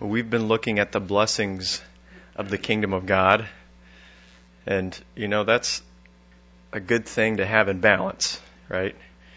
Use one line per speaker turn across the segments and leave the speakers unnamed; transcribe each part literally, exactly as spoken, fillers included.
We've been looking at the blessings of the kingdom of God. And, you know, that's a good thing to have in balance, right?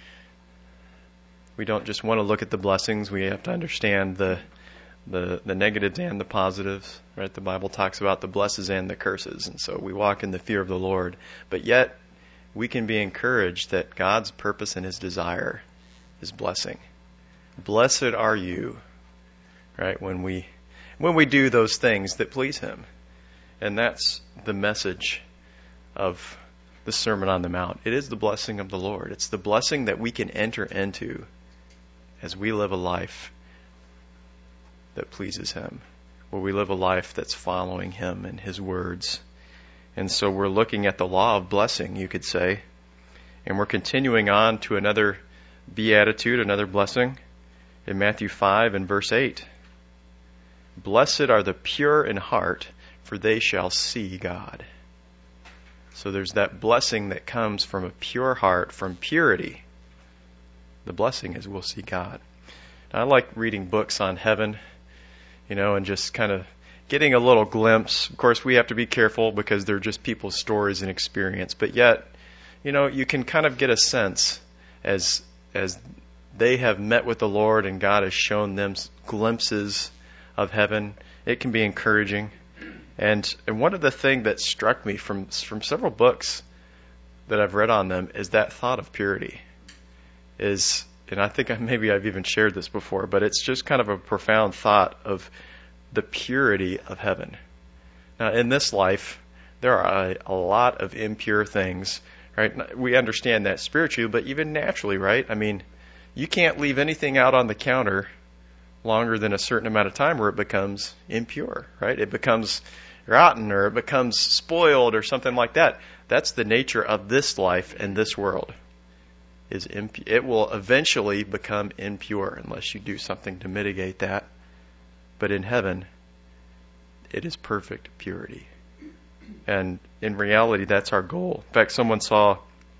We don't just want to look at the blessings. We have to understand the the, the negatives and the positives, right? The Bible talks about the blesses and the curses. And so we walk in the fear of the Lord. But yet, we can be encouraged that God's purpose and His desire is blessing. Blessed are you, right, when we when we do those things that please Him. And that's the message of the Sermon on the Mount. It is the blessing of the Lord. It's the blessing that we can enter into as we live a life that pleases Him, where we live a life that's following Him and His words. And so we're looking at the law of blessing, you could say, and we're continuing on to another beatitude, another blessing, in Matthew five and verse eight. Blessed are the pure in heart, for they shall see God. So there's that blessing that comes from a pure heart, from purity. The blessing is we'll see God. Now, I like reading books on heaven, you know, and just kind of getting a little glimpse. Of course, we have to be careful because they're just people's stories and experience. But yet, you know, you can kind of get a sense as as they have met with the Lord and God has shown them glimpses of heaven. It can be encouraging. And and one of the things that struck me from from several books that I've read on them is that thought of purity. Is and I think maybe I've even shared this before, but it's just kind of a profound thought of the purity of heaven. Now, in this life, there are a, a lot of impure things, right? We understand that spiritually, but even naturally, right? I mean, you can't leave anything out on the counter longer than a certain amount of time where it becomes impure, right? It becomes rotten or it becomes spoiled or something like that. That's the nature of this life and this world. Is imp- it will eventually become impure unless you do something to mitigate that. But in heaven, it is perfect purity. And in reality, that's our goal. In fact, someone saw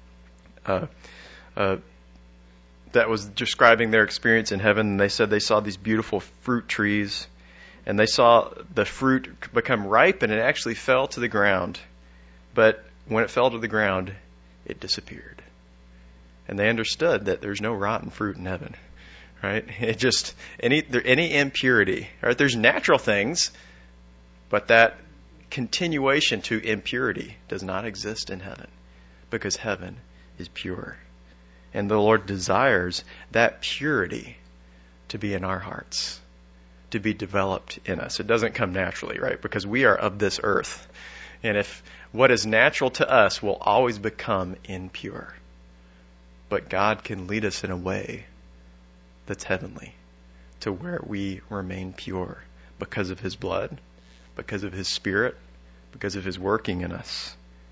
uh, uh, that was describing their experience in heaven, and they said they saw these beautiful fruit trees, and they saw the fruit become ripe, and it actually fell to the ground. But when it fell to the ground, it disappeared. And they understood that there's no rotten fruit in heaven, right? It just, any there, any impurity, right? There's natural things, but that continuation to impurity does not exist in heaven because heaven is pure. And the Lord desires that purity to be in our hearts, to be developed in us. It doesn't come naturally, right? Because we are of this earth. And if what is natural to us will always become impure. But God can lead us in a way that's heavenly to where we remain pure because of His blood, because of His Spirit, because of His working in us.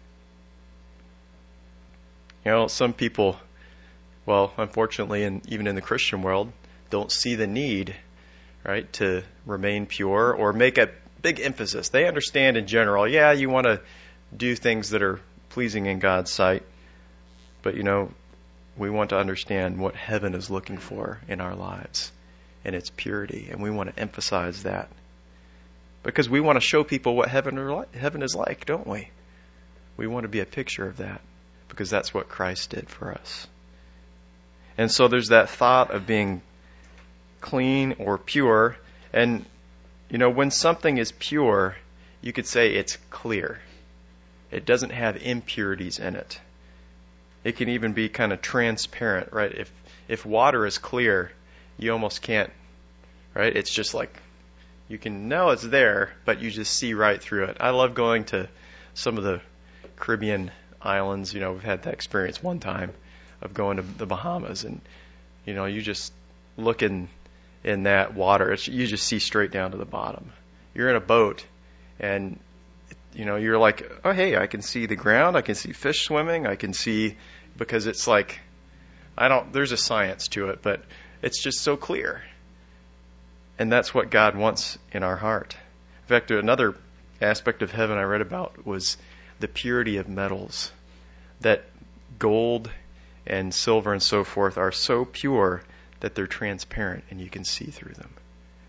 You know, some people, well, unfortunately, and even in the Christian world, don't see the need, right, to remain pure or make a big emphasis. They understand in general, yeah, you want to do things that are pleasing in God's sight, but, you know, we want to understand what heaven is looking for in our lives and its purity, and we want to emphasize that because we want to show people what heaven is like, don't we? We want to be a picture of that because that's what Christ did for us. And so there's that thought of being clean or pure, and you know, when something is pure, you could say it's clear. It doesn't have impurities in it. It can even be kind of transparent, right? If if water is clear, you almost can't, right? It's just like, you can know it's there, but you just see right through it. I love going to some of the Caribbean islands. You know, we've had that experience one time of going to the Bahamas, and, you know, you just look in, in that water. It's, you just see straight down to the bottom. You're in a boat, and you know, you're like, oh, hey, I can see the ground. I can see fish swimming. I can see, because it's like, I don't, there's a science to it, but it's just so clear. And that's what God wants in our heart. In fact, another aspect of heaven I read about was the purity of metals. That gold and silver and so forth are so pure that they're transparent and you can see through them.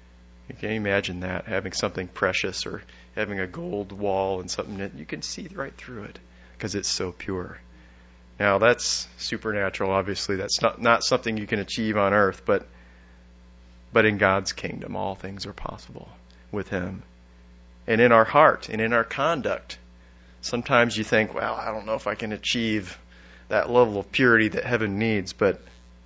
You can imagine that, having something precious or having a gold wall and something that you can see right through it because it's so pure. Now, that's supernatural, obviously. That's not, not something you can achieve on earth, but but in God's kingdom, all things are possible with Him. And in our heart and in our conduct, sometimes you think, well, I don't know if I can achieve that level of purity that heaven needs, but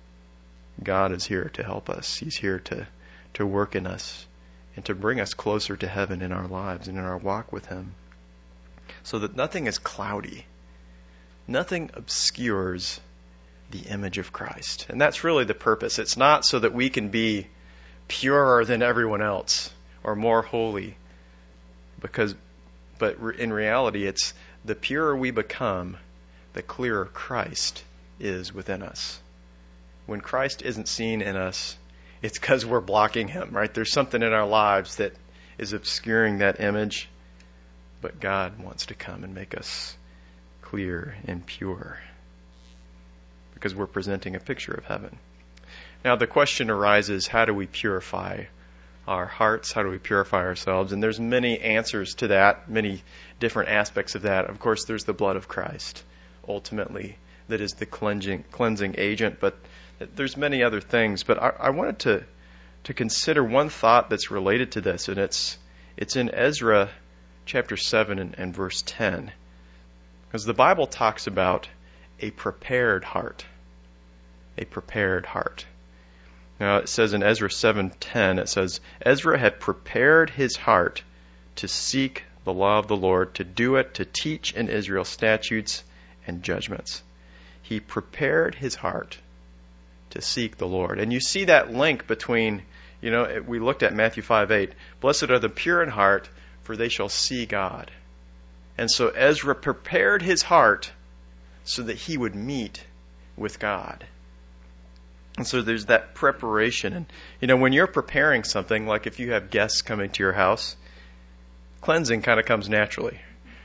God is here to help us. He's here to, to work in us and to bring us closer to heaven in our lives and in our walk with Him, so that nothing is cloudy. Nothing obscures the image of Christ. And that's really the purpose. It's not so that we can be purer than everyone else or more holy, because, but in reality, it's the purer we become, the clearer Christ is within us. When Christ isn't seen in us, it's because we're blocking Him, right? There's something in our lives that is obscuring that image, but God wants to come and make us clear and pure because we're presenting a picture of heaven. Now the question arises, how do we purify our hearts? How do we purify ourselves? And there's many answers to that, many different aspects of that. Of course, there's the blood of Christ, ultimately, that is the cleansing cleansing agent, but there's many other things. But I, I wanted to to consider one thought that's related to this, and it's it's in Ezra chapter seven and, and verse ten. Because the Bible talks about a prepared heart. A prepared heart. Now it says in Ezra seven ten, it says, Ezra had prepared his heart to seek the law of the Lord, to do it, to teach in Israel statutes and judgments. He prepared his heart to seek the Lord. And you see that link between, you know, we looked at Matthew five eight, blessed are the pure in heart, for they shall see God. And so Ezra prepared his heart so that he would meet with God. And so there's that preparation. And, you know, when you're preparing something, like if you have guests coming to your house, cleansing kind of comes naturally.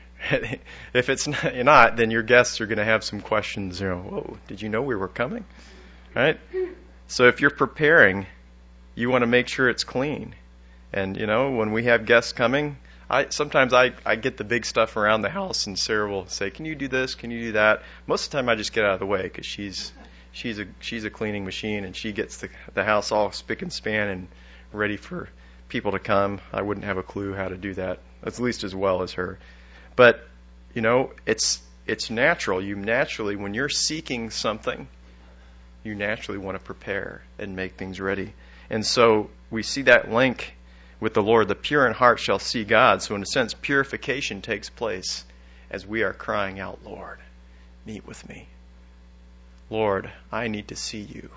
If it's not, not, then your guests are going to have some questions. You know, whoa, did you know we were coming? Right? So if you're preparing, you want to make sure it's clean. And, you know, when we have guests coming, I sometimes I, I get the big stuff around the house, and Sarah will say, can you do this? Can you do that? Most of the time I just get out of the way because she's she's a she's a cleaning machine, and she gets the the house all spick and span and ready for people to come. I wouldn't have a clue how to do that, at least as well as her. But, you know, it's it's natural. You naturally, when you're seeking something, you naturally want to prepare and make things ready. And so we see that link with the Lord. The pure in heart shall see God. So in a sense, purification takes place as we are crying out, Lord, meet with me. Lord, I need to see you.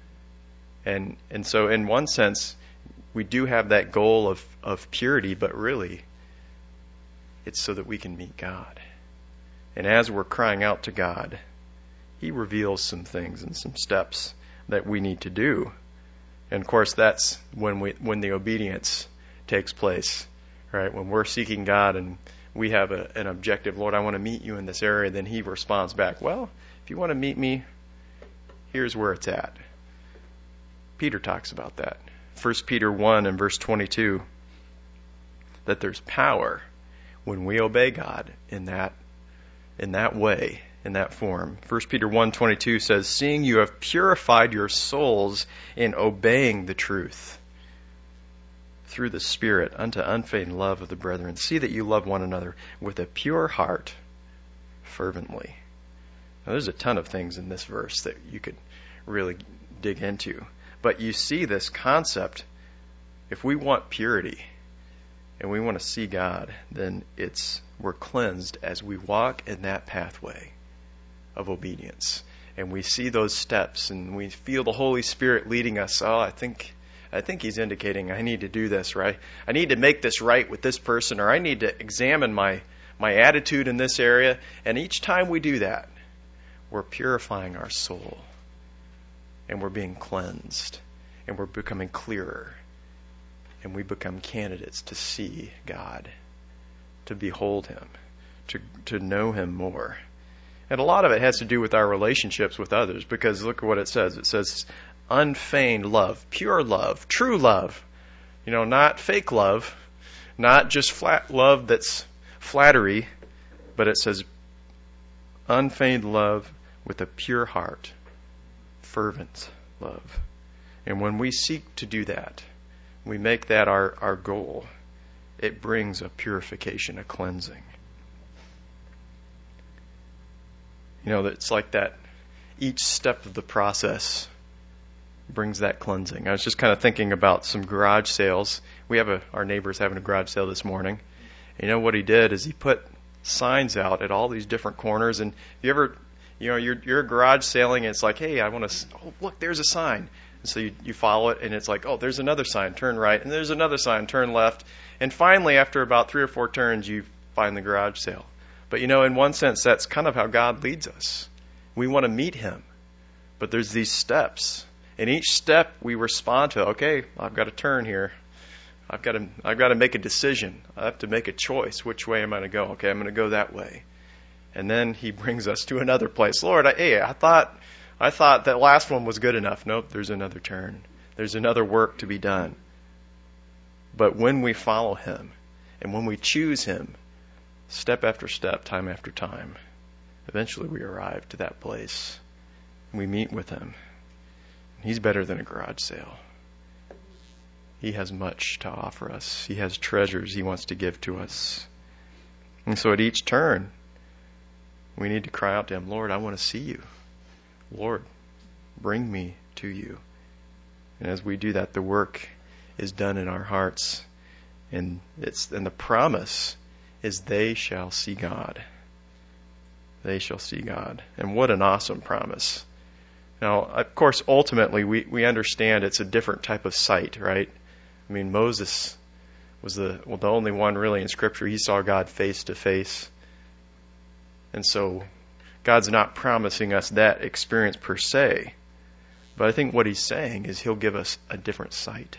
And and so in one sense, we do have that goal of, of purity, but really, it's so that we can meet God. And as we're crying out to God, He reveals some things and some steps that we need to do. And of course, that's when we when the obedience takes place, right? When we're seeking God and we have a, an objective, Lord, I want to meet you in this area, then He responds back, well, if you want to meet me, here's where it's at. Peter talks about that. First Peter one and verse twenty-two, that there's power when we obey God in that in that way, in that form. First Peter one twenty-two says, seeing you have purified your souls in obeying the truth through the Spirit unto unfeigned love of the brethren, see that you love one another with a pure heart fervently. Now, there's a ton of things in this verse that you could really dig into. But you see this concept. If we want purity and we want to see God, then it's we're cleansed as we walk in that pathway of obedience. And we see those steps and we feel the Holy Spirit leading us. Oh, I think I think He's indicating I need to do this, right? I need to make this right with this person, or I need to examine my, my attitude in this area. And each time we do that, we're purifying our soul. And we're being cleansed. And we're becoming clearer. And we become candidates to see God, to behold Him, to to know Him more. And a lot of it has to do with our relationships with others, because look at what it says. It says unfeigned love, pure love, true love You know, not fake love, not just flat love that's flattery, but it says unfeigned love with a pure heart, fervent love. And when we seek to do that, we make that our, our goal, it brings a purification, a cleansing. You know, it's like that, each step of the process brings that cleansing. I was just kind of thinking about some garage sales. We have a, our neighbor's having a garage sale this morning. And you know what he did is he put signs out at all these different corners. And if you ever, you know, you're, you're garage sailing and it's like, hey, I want to, oh, look, there's a sign. And so you, you follow it and it's like, oh, there's another sign, turn right. And there's another sign, turn left. And finally, after about three or four turns, you find the garage sale. But you know, in one sense, that's kind of how God leads us. We want to meet Him. But there's these steps. And each step we respond to, okay, I've got to turn here. I've got to I've got to make a decision. I have to make a choice. Which way am I going to go? Okay, I'm going to go that way. And then He brings us to another place. Lord, I, hey, I thought I thought that last one was good enough. Nope, there's another turn. There's another work to be done. But when we follow Him and when we choose Him, step after step, time after time, eventually we arrive to that place. We meet with Him. He's better than a garage sale. He has much to offer us. He has treasures He wants to give to us. And so at each turn, we need to cry out to Him, Lord, I want to see You. Lord, bring me to You. And as we do that, the work is done in our hearts. And it's and the promise is they shall see God. They shall see God. And what an awesome promise. Now, of course, ultimately, we, we understand it's a different type of sight, right? I mean, Moses was the well, the only one really in Scripture. He saw God face to face. And so God's not promising us that experience per se. But I think what He's saying is He'll give us a different sight.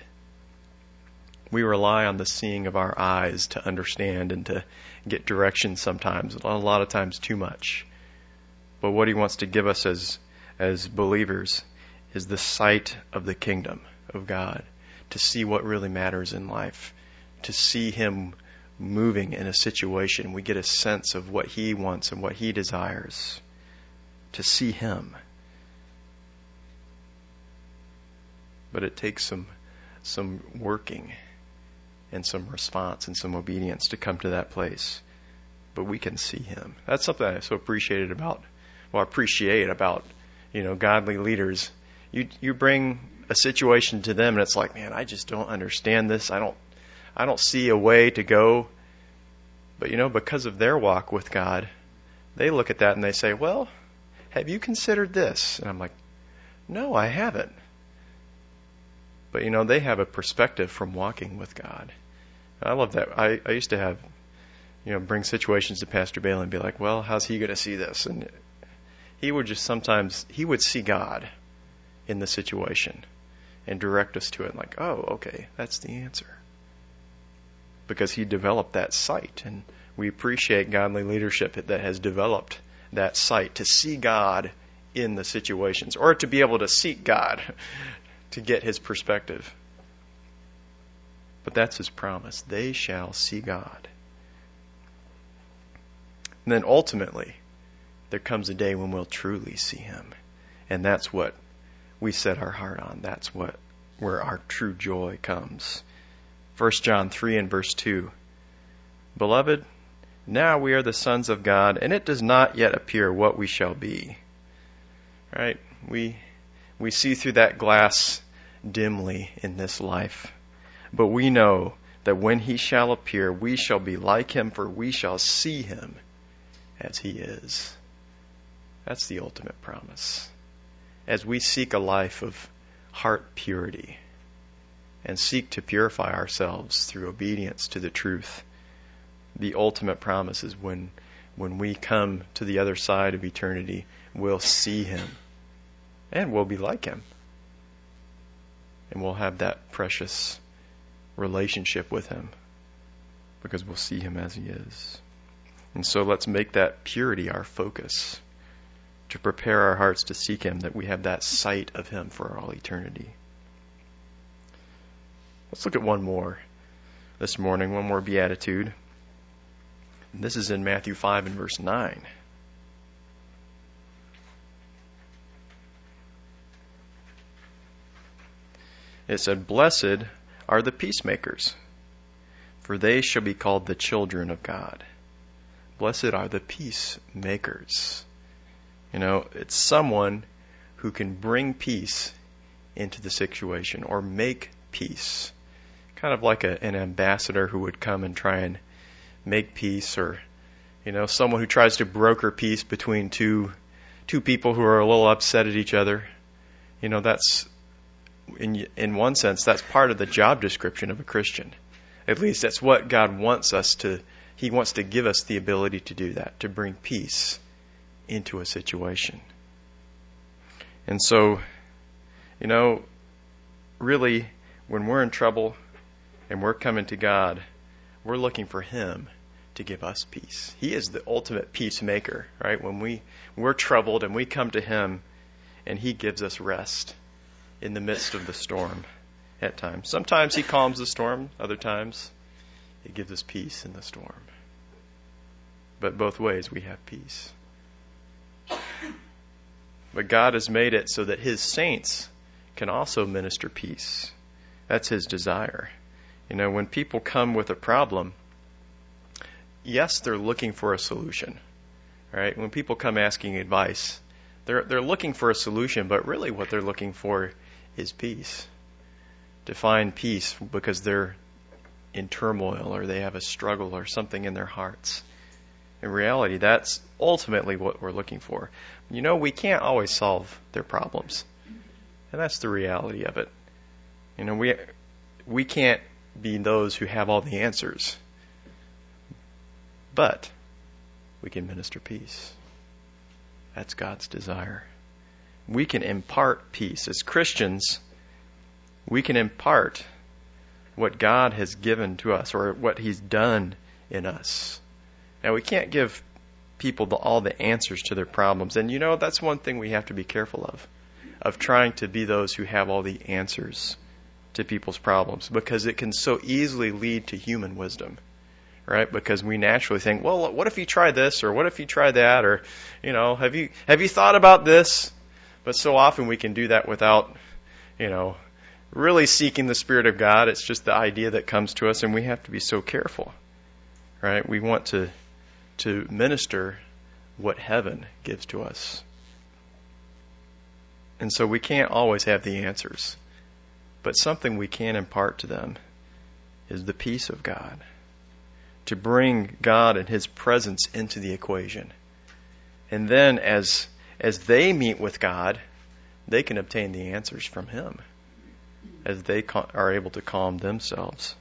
We rely on the seeing of our eyes to understand and to get direction sometimes, a lot of times too much. But what He wants to give us as as believers is the sight of the kingdom of God, to see what really matters in life, to see Him moving in a situation. We get a sense of what He wants and what He desires, to see Him. But it takes some some working and some response and some obedience to come to that place. But we can see Him. That's something I so appreciated about, well, appreciate about, you know, godly leaders. You you bring a situation to them and it's like, man, I just don't understand this. I don't I don't see a way to go. But you know, because of their walk with God, they look at that and they say, well, have you considered this? And I'm like, no, I haven't. But you know, they have a perspective from walking with God. I love that. I, I used to have, you know, bring situations to Pastor Bailey and be like, well, how's he going to see this? And he would just sometimes, he would see God in the situation and direct us to it. Like, oh, okay, that's the answer. Because he developed that sight. And we appreciate godly leadership that has developed that sight to see God in the situations, or to be able to seek God to get His perspective. But that's His promise. They shall see God. And then ultimately, there comes a day when we'll truly see Him. And that's what we set our heart on. That's what where our true joy comes. First John three and verse two. Beloved, now we are the sons of God, and it does not yet appear what we shall be. Right? We we see through that glass dimly in this life. But we know that when He shall appear, we shall be like Him, for we shall see Him as He is. That's the ultimate promise. As we seek a life of heart purity and seek to purify ourselves through obedience to the truth, the ultimate promise is when, when we come to the other side of eternity, we'll see Him and we'll be like Him. And we'll have that precious relationship with Him because we'll see Him as He is. And so let's make that purity our focus, to prepare our hearts to seek Him, that we have that sight of Him for all eternity. Let's look at one more this morning, one more beatitude. And this is in Matthew five and verse nine. It said, "Blessed are the peacemakers, for they shall be called the children of God." Blessed are the peacemakers. You know, it's someone who can bring peace into the situation or make peace. Kind of like a, an ambassador who would come and try and make peace, or, you know, someone who tries to broker peace between two two people who are a little upset at each other. You know, that's, in in one sense, that's part of the job description of a Christian. At least that's what God wants us to, He wants to give us the ability to do that, to bring peace into a situation. And so, you know, really, when we're in trouble and we're coming to God, we're looking for Him to give us peace. He is the ultimate peacemaker, right? When we, we're troubled and we come to Him, and He gives us rest in the midst of the storm at times. Sometimes He calms the storm, other times He gives us peace in the storm. But both ways we have peace. But God has made it so that His saints can also minister peace. That's His desire. You know, when people come with a problem, yes, they're looking for a solution, right? When people come asking advice, they're they're looking for a solution, but really what they're looking for is peace. To find peace because they're in turmoil or they have a struggle or something in their hearts. In reality, that's ultimately what we're looking for. You know, we can't always solve their problems. And that's the reality of it. You know, we we can't be those who have all the answers. But we can minister peace. That's God's desire. We can impart peace. As Christians, we can impart what God has given to us or what He's done in us. Now, we can't give people the, all the answers to their problems. And you know, that's one thing we have to be careful of, of trying to be those who have all the answers to people's problems, because it can so easily lead to human wisdom, right? Because we naturally think, well, what if you try this, or what if you try that, or, you know, have you have you thought about this? But so often we can do that without, you know, really seeking the Spirit of God. It's just the idea that comes to us, and we have to be so careful, right? We want to to minister what heaven gives to us. And so we can't always have the answers. But something we can impart to them is the peace of God. To bring God and His presence into the equation. And then as as they meet with God, they can obtain the answers from Him as they are able to calm themselves.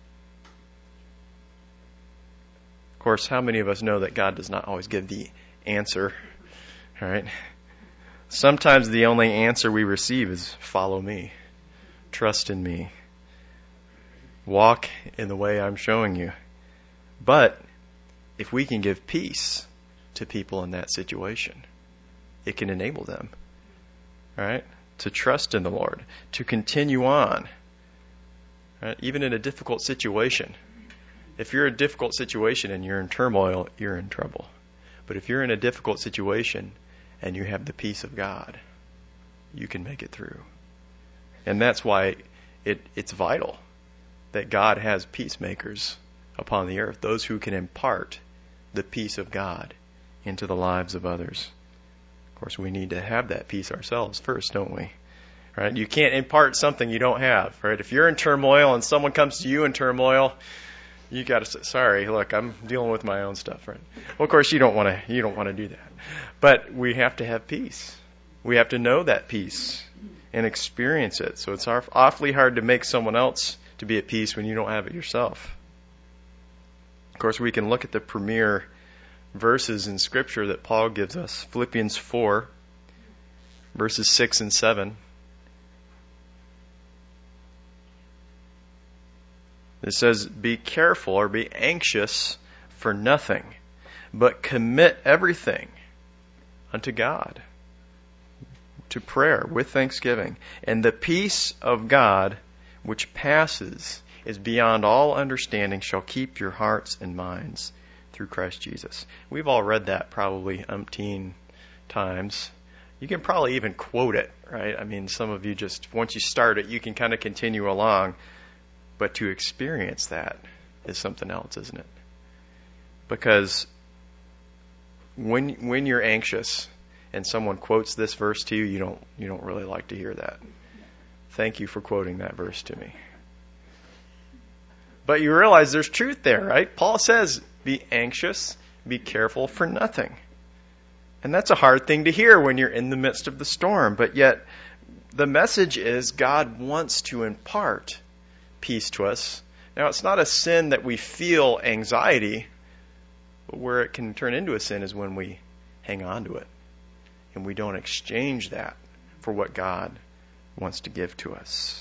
Of course, how many of us know that God does not always give the answer? All right? Sometimes the only answer we receive is follow me. Trust in me. Walk in the way I'm showing you. But if we can give peace to people in that situation, it can enable them, right, to trust in the Lord, to continue on, right, even in a difficult situation. If you're in a difficult situation and you're in turmoil, you're in trouble. But if you're in a difficult situation and you have the peace of God, you can make it through. And that's why it, it's vital that God has peacemakers upon the earth, those who can impart the peace of God into the lives of others. Of course, we need to have that peace ourselves first, don't we? Right? You can't impart something you don't have, right? If you're in turmoil and someone comes to you in turmoil, you got to say, "Sorry, look, I'm dealing with my own stuff," right? Well, of course, you don't want to. You don't want to do that. But we have to have peace. We have to know that peace and experience it. So it's awfully hard to make someone else to be at peace when you don't have it yourself. Of course, we can look at the premier verses in Scripture that Paul gives us. Philippians four, verses six and seven. It says, "Be careful," or be anxious for nothing, but commit everything unto God, to prayer with thanksgiving. And the peace of God, which passes, is beyond all understanding, shall keep your hearts and minds through Christ Jesus. We've all read that probably umpteen times. You can probably even quote it, right? I mean, some of you just, once you start it, you can kind of continue along. But to experience that is something else, isn't it? Because when when you're anxious and someone quotes this verse to you, you don't you don't really like to hear that. Thank you for quoting that verse to me. But you realize there's truth there, right? Paul says, be anxious, be careful for nothing. And that's a hard thing to hear when you're in the midst of the storm. But yet, the message is God wants to impart peace to us. Now, it's not a sin that we feel anxiety, but where it can turn into a sin is when we hang on to it and we don't exchange that for what God wants to give to us.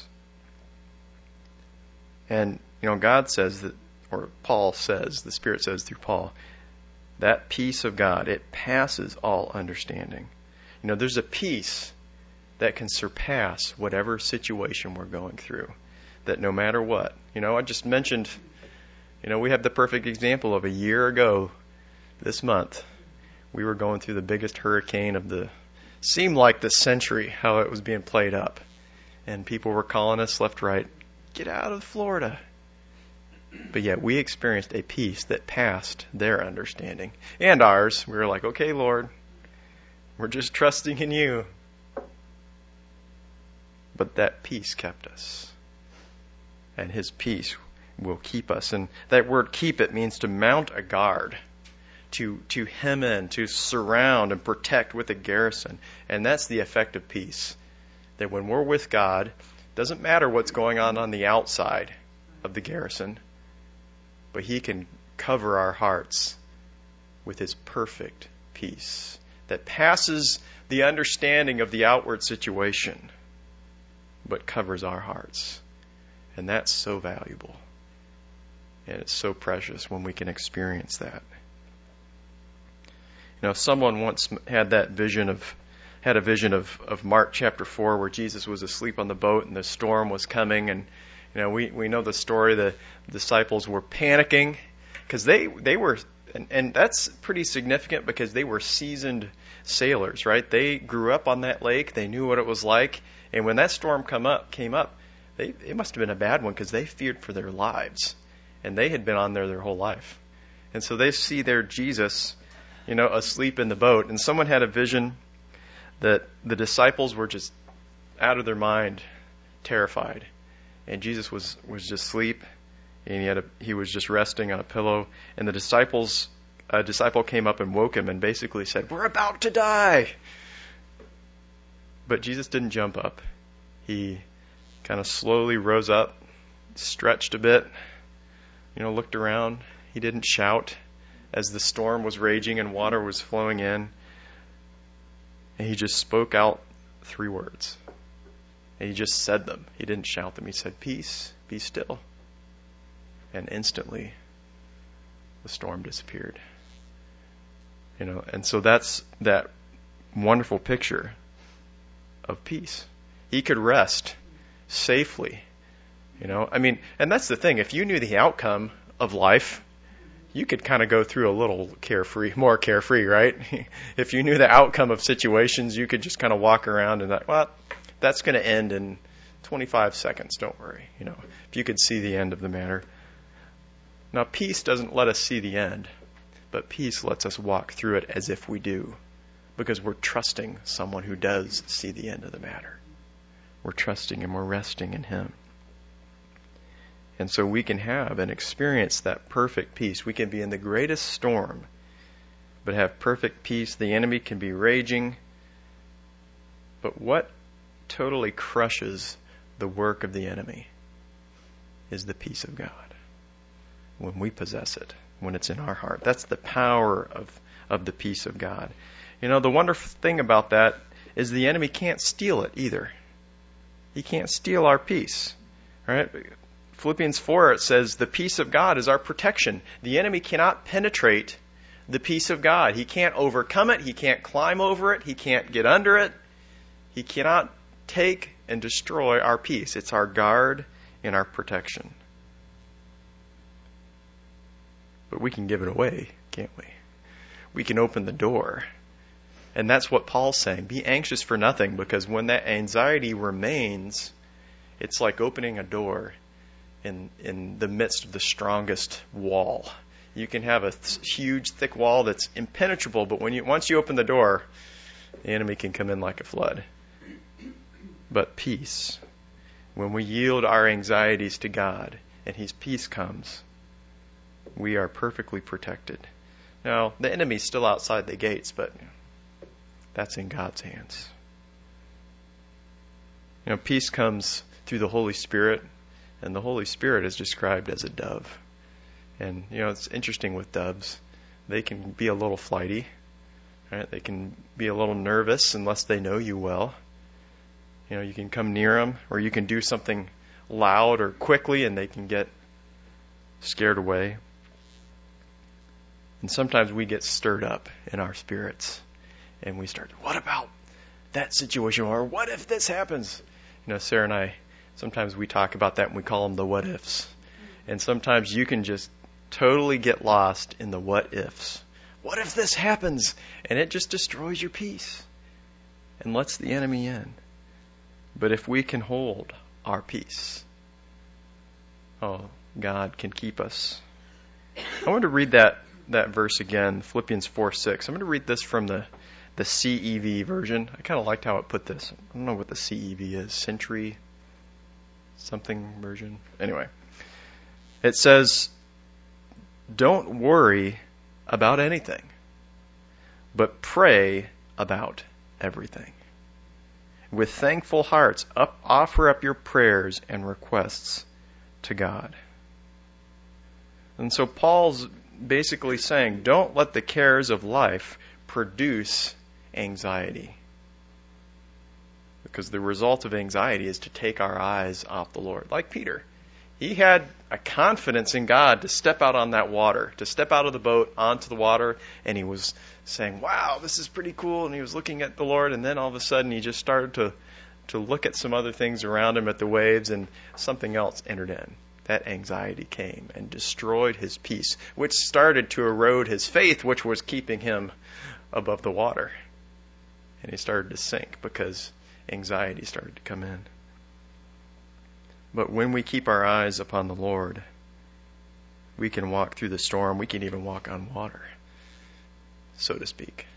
And, you know, God says that, or Paul says, the Spirit says through Paul, that peace of God, it passes all understanding. You know, there's a peace that can surpass whatever situation we're going through. That no matter what, you know, I just mentioned, you know, we have the perfect example of a year ago this month. We were going through the biggest hurricane of the, seemed like the century, how it was being played up. And people were calling us left, right, get out of Florida. But yet we experienced a peace that passed their understanding and ours. We were like, okay, Lord, we're just trusting in you. But that peace kept us. And his peace will keep us. And that word keep, it means to mount a guard, to to hem in, to surround and protect with a garrison. And that's the effect of peace. That when we're with God, it doesn't matter what's going on on the outside of the garrison, but he can cover our hearts with his perfect peace that passes the understanding of the outward situation, but covers our hearts. And that's so valuable. And it's so precious when we can experience that. You know, someone once had that vision of, had a vision of, of Mark chapter four where Jesus was asleep on the boat and the storm was coming. And, you know, we, we know the story. The disciples were panicking because they, they were, and, and that's pretty significant because they were seasoned sailors, right? They grew up on that lake. They knew what it was like. And when that storm come up, came up, They, it must have been a bad one because they feared for their lives. And they had been on there their whole life. And so they see their Jesus, you know, asleep in the boat. And someone had a vision that the disciples were just out of their mind, terrified. And Jesus was, was just asleep. And he, had a, he was just resting on a pillow. And the disciples, a disciple came up and woke him and basically said, we're about to die. But Jesus didn't jump up. He kind of slowly rose up, stretched a bit, you know, looked around. He didn't shout as the storm was raging and water was flowing in. And he just spoke out three words. And he just said them. He didn't shout them. He said, peace, be still. And instantly, the storm disappeared. You know, and so that's that wonderful picture of peace. He could rest safely, you know. I mean, and that's the thing. If you knew the outcome of life, you could kind of go through a little carefree, more carefree, right? If you knew the outcome of situations, you could just kind of walk around and like, well, that's going to end in twenty-five seconds. Don't worry, you know. If you could see the end of the matter. Now, peace doesn't let us see the end, but peace lets us walk through it as if we do, because we're trusting someone who does see the end of the matter. We're trusting and we're resting in him. And so we can have and experience that perfect peace. We can be in the greatest storm, but have perfect peace. The enemy can be raging. But what totally crushes the work of the enemy is the peace of God. When we possess it, when it's in our heart. That's the power of, of the peace of God. You know, the wonderful thing about that is the enemy can't steal it either. He can't steal our peace, right? Philippians four, it says, the peace of God is our protection. The enemy cannot penetrate the peace of God. He can't overcome it. He can't climb over it. He can't get under it. He cannot take and destroy our peace. It's our guard in our protection. But we can give it away, can't we? We can open the door. And that's what Paul's saying. Be anxious for nothing, because when that anxiety remains, it's like opening a door in in the midst of the strongest wall. You can have a th- huge, thick wall that's impenetrable, but when you once you open the door, the enemy can come in like a flood. But peace, when we yield our anxieties to God and His peace comes, we are perfectly protected. Now, the enemy's still outside the gates, but that's in God's hands. You know, peace comes through the Holy Spirit, and the Holy Spirit is described as a dove. And, you know, it's interesting with doves. They can be a little flighty, right? They can be a little nervous unless they know you well. You know, you can come near them, or you can do something loud or quickly, and they can get scared away. And sometimes we get stirred up in our spirits, and we start, what about that situation? Or what if this happens? You know, Sarah and I, sometimes we talk about that and we call them the what ifs. And sometimes you can just totally get lost in the what ifs. What if this happens? And it just destroys your peace and lets the enemy in. But if we can hold our peace, oh, God can keep us. I want to read that, that verse again, Philippians four six. I'm going to read this from the the C E V version. I kind of liked how it put this. I don't know what the C E V is. Century something version. Anyway. It says, don't worry about anything, but pray about everything. With thankful hearts, up, offer up your prayers and requests to God. And so Paul's basically saying, don't let the cares of life produce anxiety. Because the result of anxiety is to take our eyes off the Lord. Like Peter. He had a confidence in God to step out on that water, to step out of the boat onto the water, and he was saying, wow, this is pretty cool, and he was looking at the Lord, and then all of a sudden he just started to, to look at some other things around him at the waves, and something else entered in. That anxiety came and destroyed his peace, which started to erode his faith, which was keeping him above the water. And he started to sink because anxiety started to come in. But when we keep our eyes upon the Lord, we can walk through the storm. We can even walk on water, so to speak.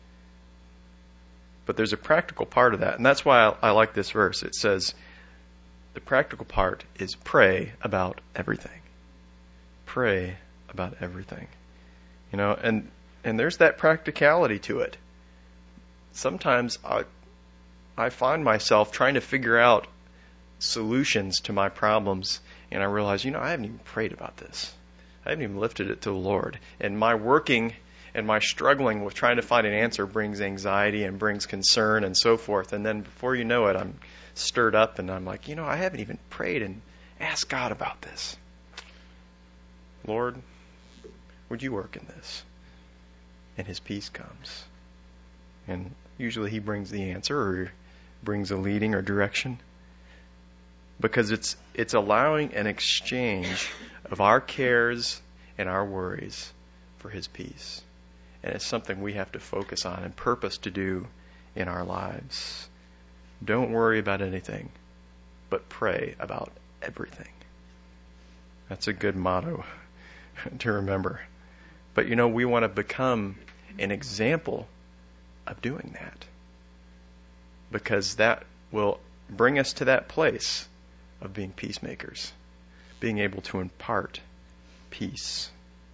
But there's a practical part of that. And that's why I, I like this verse. It says, the practical part is pray about everything. Pray about everything. You know, and, and there's that practicality to it. Sometimes I, I find myself trying to figure out solutions to my problems, and I realize, you know, I haven't even prayed about this. I haven't even lifted it to the Lord. And my working and my struggling with trying to find an answer brings anxiety and brings concern and so forth. And then before you know it, I'm stirred up and I'm like, you know, I haven't even prayed and asked God about this. Lord, would you work in this? And His peace comes. And usually He brings the answer or brings a leading or direction. Because it's it's allowing an exchange of our cares and our worries for His peace. And it's something we have to focus on and purpose to do in our lives. Don't worry about anything, but pray about everything. That's a good motto to remember. But you know, we want to become an example of doing that. Because that will bring us to that place of being peacemakers, being able to impart peace.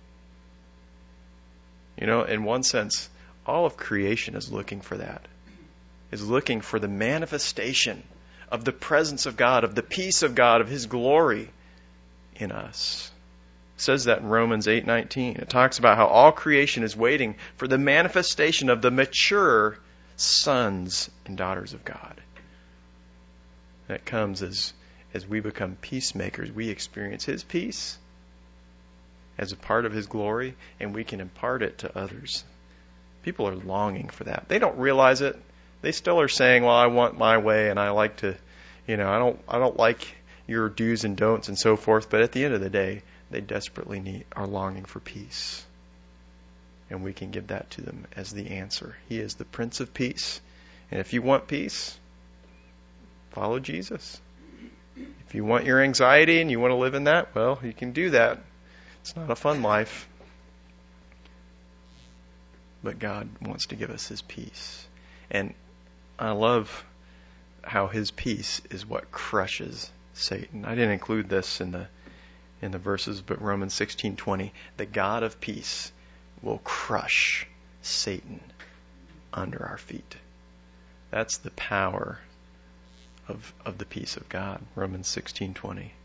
You know, in one sense, all of creation is looking for that, is looking for the manifestation of the presence of God, of the peace of God, of His glory in us. It says that in Romans eight nineteen. It talks about how all creation is waiting for the manifestation of the mature sons and daughters of God. That comes as As we become peacemakers, we experience His peace as a part of His glory, and we can impart it to others. People are longing for that. They don't realize it. They still are saying, well, I want my way, and I like to, you know, I don't I don't like your do's and don'ts and so forth, but at the end of the day, they desperately need, are longing for peace. And we can give that to them as the answer. He is the Prince of Peace. And if you want peace, follow Jesus. If you want your anxiety and you want to live in that, well, you can do that. It's not a fun life. But God wants to give us His peace. And I love how His peace is what crushes Satan. I didn't include this in the in the verses, but Romans sixteen twenty, the God of peace will crush Satan under our feet. That's the power of of the peace of God. Romans sixteen twenty.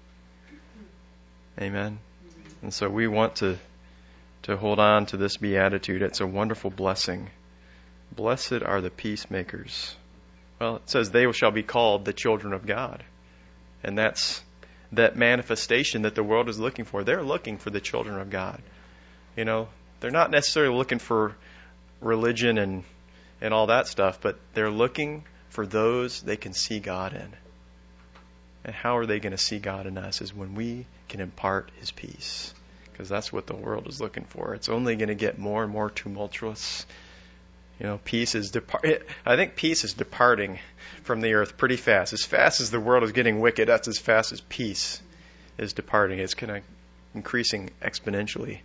Amen. And so we want to to hold on to this beatitude. It's a wonderful blessing. Blessed are the peacemakers. Well, it says they shall be called the children of God. And that's that manifestation that the world is looking for. They're looking for the children of God. You know, they're not necessarily looking for religion and, and all that stuff, but they're looking for those they can see God in. And how are they going to see God in us is when we can impart His peace. Because that's what the world is looking for. It's only going to get more and more tumultuous. You know, peace is depart. I think peace is departing from the earth pretty fast. As fast as the world is getting wicked, that's as fast as peace is departing. It's kind of increasing exponentially.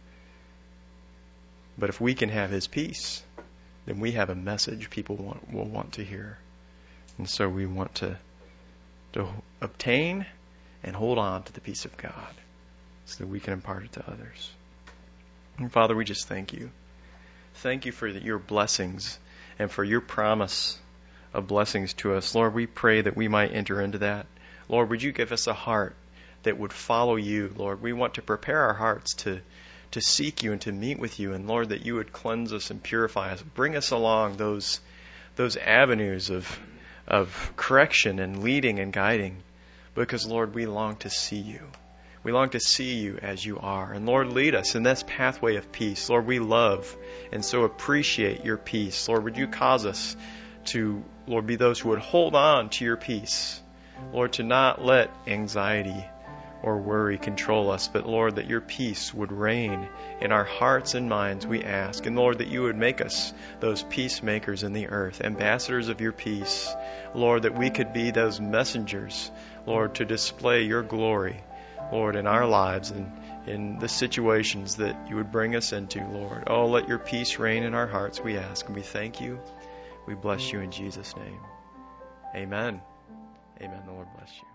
But if we can have His peace, then we have a message people want, will want to hear. And so we want to, to obtain and hold on to the peace of God so that we can impart it to others. And Father, we just thank You. Thank You for Your blessings and for Your promise of blessings to us. Lord, we pray that we might enter into that. Lord, would You give us a heart that would follow You, Lord. We want to prepare our hearts to, to seek You and to meet with You. And Lord, that You would cleanse us and purify us. Bring us along those, those avenues of, of correction and leading and guiding. Because, Lord, we long to see You. We long to see You as You are. And Lord, lead us in this pathway of peace. Lord, we love and so appreciate Your peace. Lord, would You cause us to, Lord, be those who would hold on to Your peace. Lord, to not let anxiety or worry control us, but Lord, that Your peace would reign in our hearts and minds, we ask. And Lord, that You would make us those peacemakers in the earth, ambassadors of Your peace. Lord, that we could be those messengers, Lord, to display Your glory, Lord, in our lives and in the situations that You would bring us into, Lord. Oh, let Your peace reign in our hearts, we ask. And we thank You. We bless You in Jesus' name. Amen. Amen. The Lord bless you.